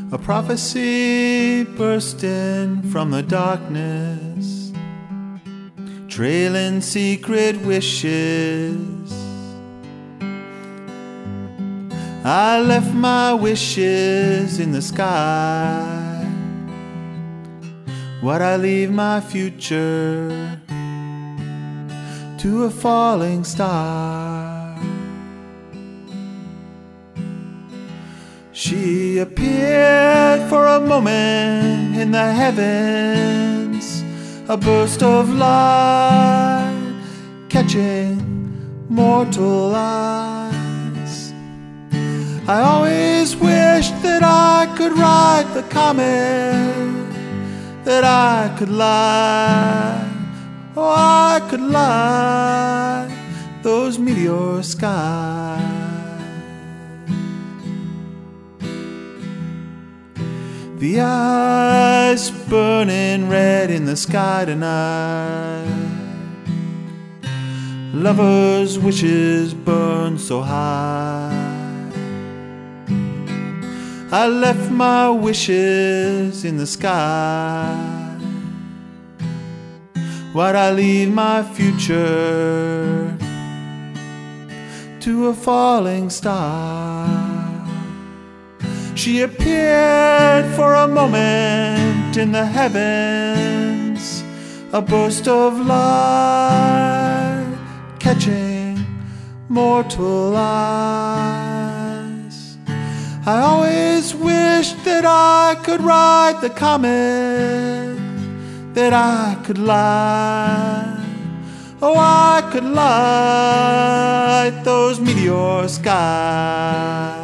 A prophecy bursting from the darkness, trailing secret wishes. I left my wishes in the sky. Why'd I leave my future to a falling star? She appeared for a moment in the heavens, a burst of light catching mortal eyes. I always wished that I could ride the comet, that I could light, oh I could light those meteor skies. The eyes burning red in the sky tonight, lovers' wishes burn so high. I left my wishes in the sky. Why'd I leave my future to a falling star? She appeared for a moment in the heavens, a burst of light catching mortal eyes. I always wished that I could ride the comet, that I could light, oh I could light those meteor skies.